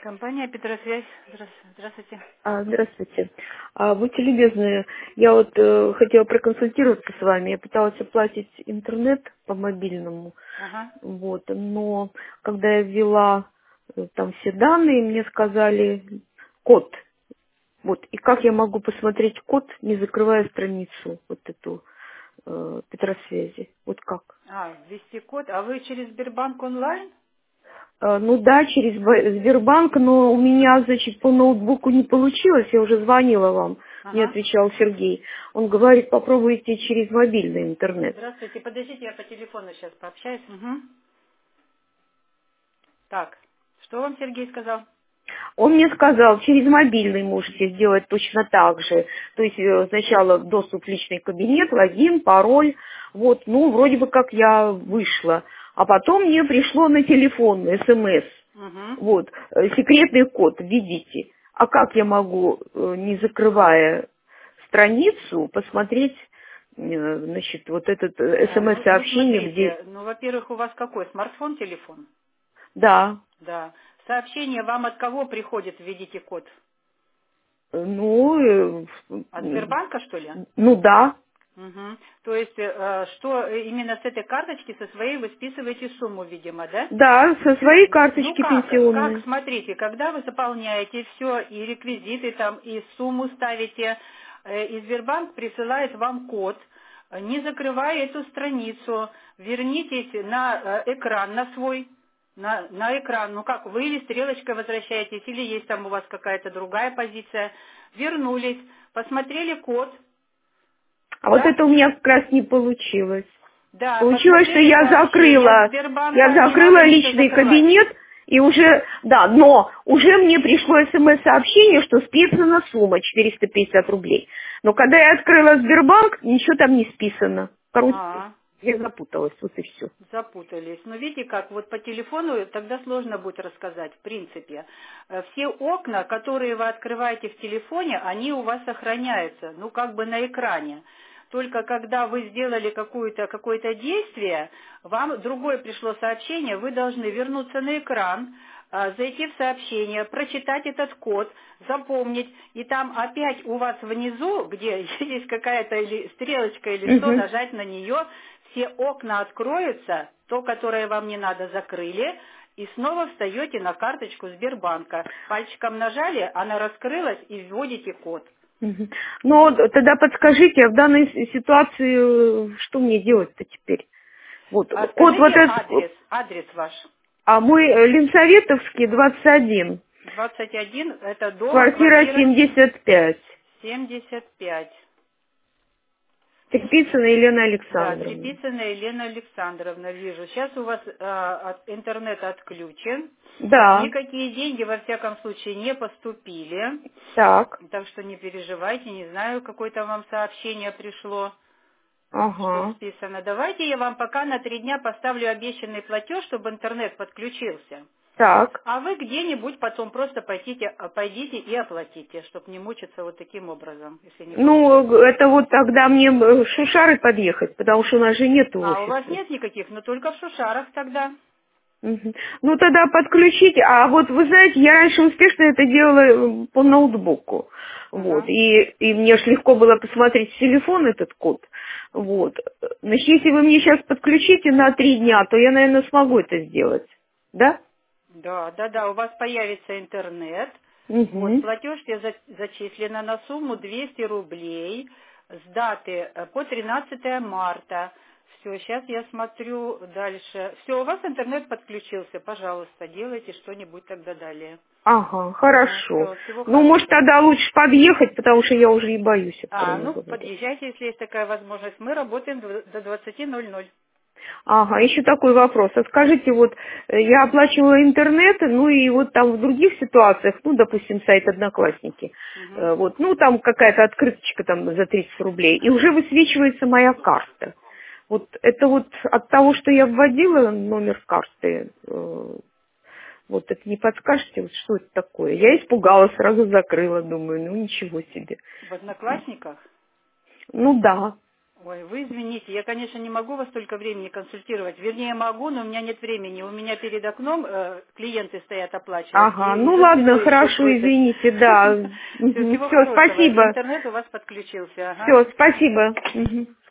Компания Петросвязь. Здравствуйте. Здравствуйте. Будьте любезны, я вот хотела проконсультироваться с вами. Я пыталась оплатить интернет по мобильному, Ага. вот, но когда я ввела там все данные, мне сказали код. Вот, и как я могу посмотреть код, не закрывая страницу вот эту Петросвязи? Вот как? Ввести код. А вы через Сбербанк онлайн? Ну да, через Сбербанк, но у меня, значит, по ноутбуку не получилось, я уже звонила вам, мне Ага. отвечал Сергей. Он говорит, попробуйте через мобильный интернет. Здравствуйте. Подождите, я по телефону сейчас пообщаюсь. Угу. Так. Что вам Сергей сказал? Он мне сказал, через мобильный можете сделать точно так же. То есть сначала доступ в личный кабинет, логин, пароль. Вот, ну, вроде бы как я вышла. А потом мне пришло на телефон СМС. Угу. Вот, секретный код, введите. А как я могу, не закрывая страницу, посмотреть, значит, вот этот Ну, СМС-сообщение, где... смотрите. Ну, во-первых, у вас какой? Смартфон, телефон? Да, Да. Сообщение вам от кого приходит? Введите код. ну, От Сбербанка, что ли? ну да. Угу. То есть, что именно с этой карточки, со своей вы списываете сумму, видимо, да? Да, со своей Ну карточки как, пенсионной. смотрите, когда вы заполняете все, и реквизиты там, и сумму ставите, и Сбербанк присылает вам код, не закрывая эту страницу, вернитесь на экран, на свой, на экран, ну как, вы или стрелочкой возвращаетесь, или есть там у вас какая-то другая позиция, вернулись, посмотрели код, А вот да? это у меня как раз не получилось. Да, Получилось, что посмотрели я сообщение от закрыла, Сбербанка, не надо ничего личный закрывать. кабинет, и уже, да, но уже мне пришло смс-сообщение, что списана сумма 450 рублей. Но когда я открыла Сбербанк, ничего там не списано. Короче, А, я запуталась, вот и все. запутались. Но видите как, вот по телефону тогда сложно будет рассказать, в принципе. Все окна, которые вы открываете в телефоне, они у вас сохраняются, ну как бы на экране. Только когда вы сделали какое-то действие, вам другое пришло сообщение, вы должны вернуться на экран, зайти в сообщение, прочитать этот код, запомнить, и там опять у вас внизу, где есть какая-то стрелочка или что, Угу. нажать на нее, все окна откроются, то, которое вам не надо, закрыли, и снова встаете на карточку Сбербанка. Пальчиком нажали, она раскрылась, и вводите код. Мгм. Но тогда подскажите, а в данной ситуации, что мне делать-то теперь? Вот, А код вот скажите этот, адрес ваш. а мой Ленсоветовский, 21, 21, это дом, квартира квартира 75, 75. Трепицына Елена Да, Александровна. Трепицына Елена Александровна, вижу. Сейчас у вас интернет отключен. Да, Никакие деньги, во всяком случае, не поступили. так, Так что не переживайте, не знаю, какое-то вам сообщение пришло, что ага, списано. Давайте я вам пока на 3 дня поставлю обещанный платеж, чтобы интернет подключился. так. А вы где-нибудь потом просто пойдите и оплатите, чтобы не мучиться вот таким образом, если не Ну, получается. это вот тогда мне в Шушары подъехать, потому что у нас же нет А у вас офиса. нет никаких, но только в Шушарах тогда. Мгм. Ну, тогда подключите. А вот вы знаете, я раньше успешно это делала по ноутбуку. Вот. Ага. И мне ж легко было посмотреть в телефон этот код. Вот. Значит, если вы мне сейчас подключите на 3 дня, то я, наверное, смогу это сделать. Да? Да, да, да, у вас появится интернет. Вот, Угу. платеж тебе зачислено на сумму 200 рублей с даты по 13 марта. Все, сейчас я смотрю дальше. Все, у вас интернет подключился, пожалуйста, делайте что-нибудь тогда далее. Ага, Ага, хорошо. все, всего Ну, может, хорошего. тогда лучше подъехать, потому что я уже и боюсь, откровенно Ну, говоря. подъезжайте, если есть такая возможность. Мы работаем до 20:00. Ага, еще такой вопрос. А скажите, вот я оплачивала интернет, ну и вот там в других ситуациях, ну, допустим, сайт Одноклассники, Мгм. вот, ну, там какая-то открыточка там за 30 рублей, и уже высвечивается моя карта. Вот это вот от того, что я вводила номер карты, вот это не подскажете, вот что это такое? Я испугалась, сразу закрыла, думаю, ну ничего себе. В Одноклассниках? Ну да. Ой, вы извините, я, конечно, не могу вас столько времени консультировать. Вернее, могу, но у меня нет времени. У меня перед окном клиенты стоят оплачивать. Ага, И ну за ладно, ценой еще хорошо, просят. извините, да. Все, всего Все, хорошего. спасибо. Интернет у вас подключился. Ага. Все, спасибо. Мгм.